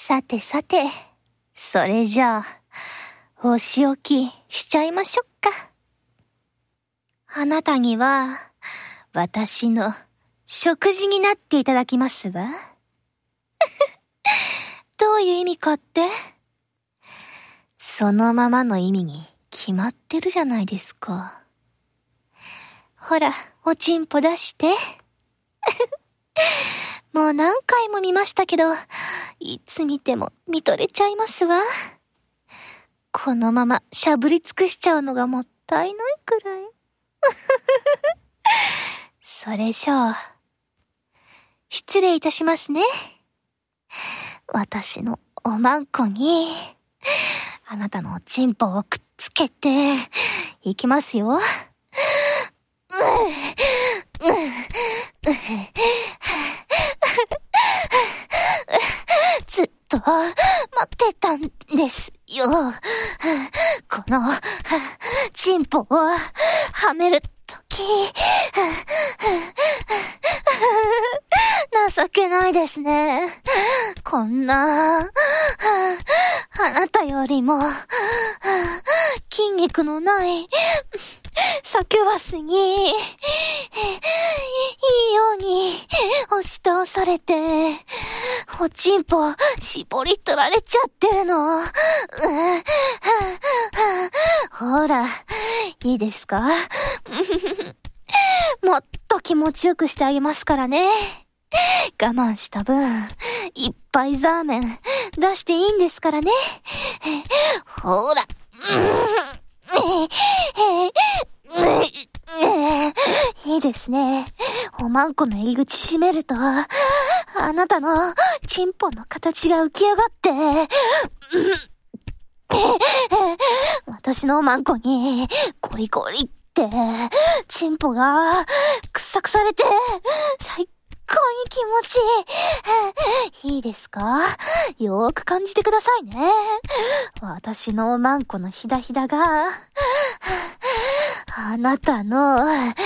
さてさて、それじゃあ、お仕置きしちゃいましょっか。あなたには、私の食事になっていただきますわ。どういう意味かって？そのままの意味に決まってるじゃないですか。ほら、おちんぽ出して。もう何回も見ましたけど、いつ見ても見とれちゃいますわ。このまましゃぶり尽くしちゃうのがもったいないくらい。それじゃあ、失礼いたしますね。私のおまんこに、あなたのおちんぽをくっつけて、いきますよ。ずっと待ってたんですよ。このチンポをはめるとき、情けないですね。こんなあなたよりも筋肉のないサキュバスにいいように押し倒されて、おちんぽ絞り取られちゃってるの。ほら、いいですか？もっと気持ちよくしてあげますからね。我慢した分、いっぱいザーメン出していいんですからね。ほら。いいですね。おまんこの入り口閉めると、あなたのチンポの形が浮き上がって、私のおまんこにゴリゴリってチンポが臭くされて最高に気持ちいい。いいですか？よーく感じてくださいね。私のおまんこのひだひだがあなたの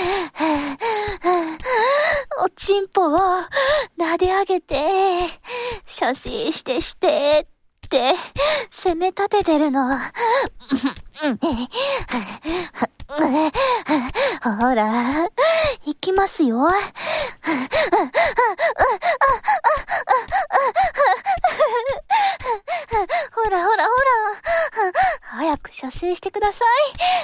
おちんぽを撫で上げて射精してって攻め立ててるの。ほら、行きますよ。ほら。早く射精してください。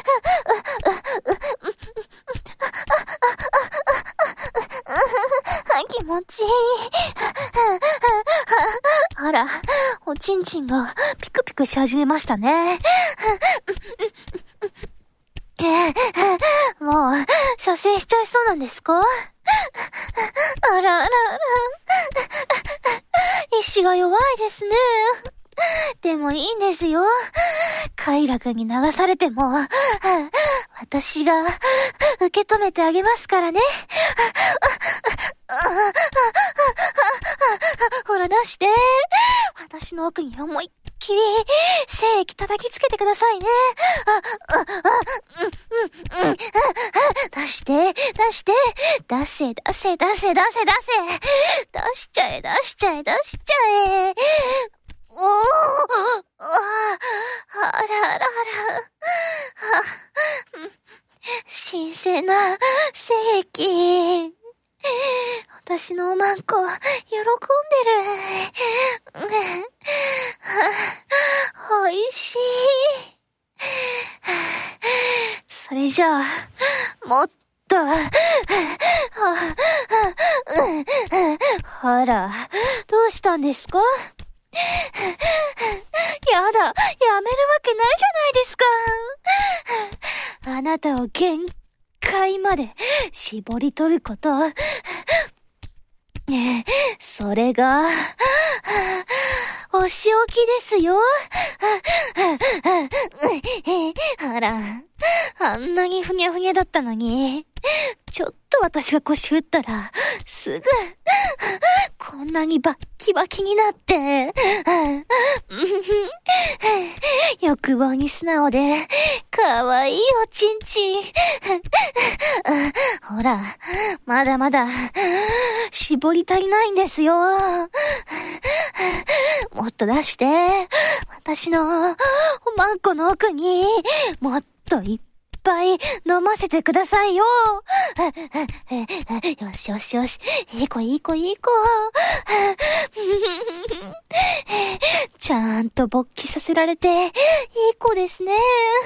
気持ちいい。あら、おちんちんがピクピクし始めましたね。もう、射精しちゃいそうなんですか？あら。意志が弱いですね。でもいいんですよ。快楽に流されても、私が受け止めてあげますからね。ほら出して。私の奥に思いっきり精液叩きつけてくださいね。出して。出せ。出しちゃえ。あら。神聖な精液。私のおまんこ、喜んでる。おいしい。それじゃあ、もっと、ほら、どうしたんですか？やだ、やめるわけないじゃないですか。あなたを限界まで絞り取ること、それが、お仕置きですよ。あら、あんなにふにゃふにゃだったのに、ちょっと私が腰振ったら、すぐ、こんなにバッキバキになって、欲望に素直で、かわいいおちんちん。ほら、まだまだ、絞り足りないんですよ。 もっと出して。私の、おまんこの奥に、もっといっぱい飲ませてくださいよ。よしよしよし。いい子いい子いい子。ちゃんと勃起させられて、いい子ですね。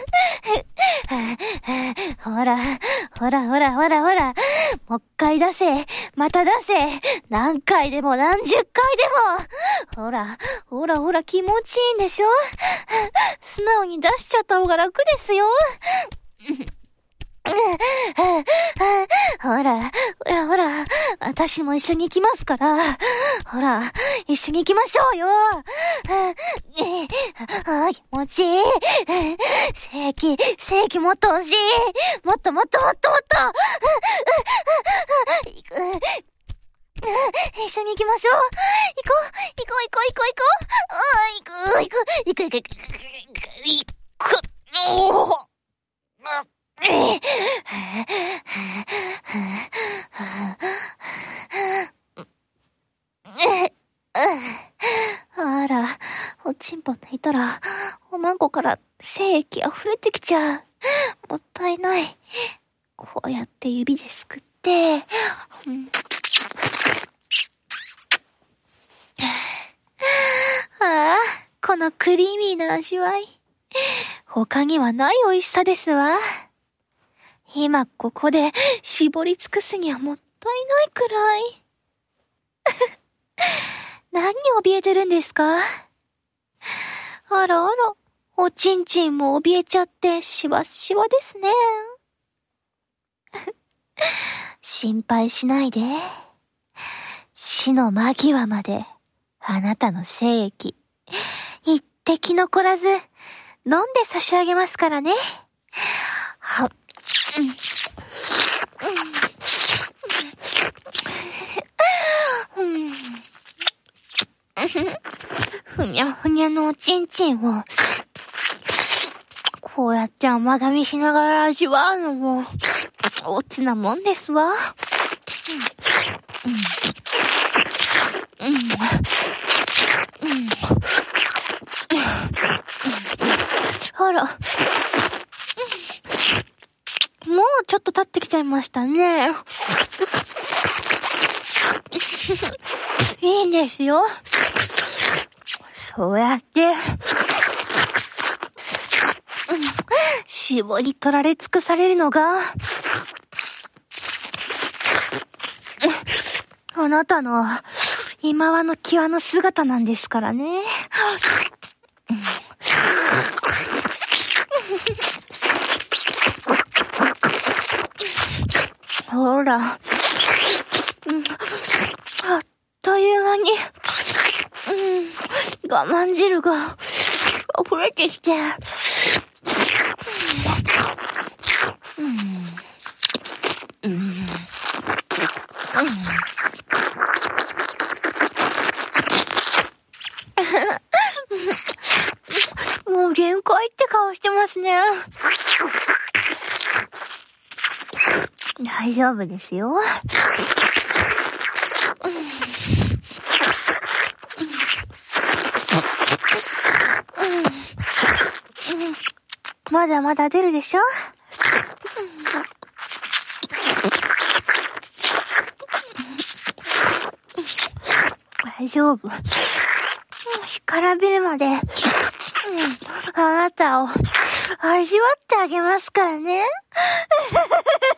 ほら、ほらほらほらほら。もう一回出せ。また出せ。何回でも何十回でも。ほら、ほらほら気持ちいいんでしょ。素直に出しちゃった方が楽ですよ。ほら、ほらほら、私も一緒に行きますから。ほら、一緒に行きましょうよ。気持ちいい。正規もっと欲しい。もっともっともっともっと。一緒に行きましょう。行こう、行こう、行こう、行こう、行こう。行く、行く、行く、行く、行く、おぉ。あら、おちんぽ抜いたら、おまんこから精液溢れてきちゃう。もったいない。こうやって指ですくって、このクリーミーな味わい。他にはない美味しさですわ。今ここで絞り尽くすにはもったいないくらい。何に怯えてるんですか？あらあら、おちんちんも怯えちゃってしわしわですね。心配しないで。死の間際まであなたの精液一滴残らず飲んで差し上げますからね。はっ。ふにゃふにゃのおちんちんをこうやって甘噛みしながら味わうのもおつなもんですわ。あら、もうちょっと経ってきちゃいましたね。いいんですよ。そうやって、絞り取られ尽くされるのが、あなたの今はの際の姿なんですからね。ほら、あっという間に、我慢汁が溢れてきて、もう限界って顔してますね。大丈夫ですよ。まだまだ出るでしょ？大丈夫。干からびるまで、あなたを味わってあげますからね。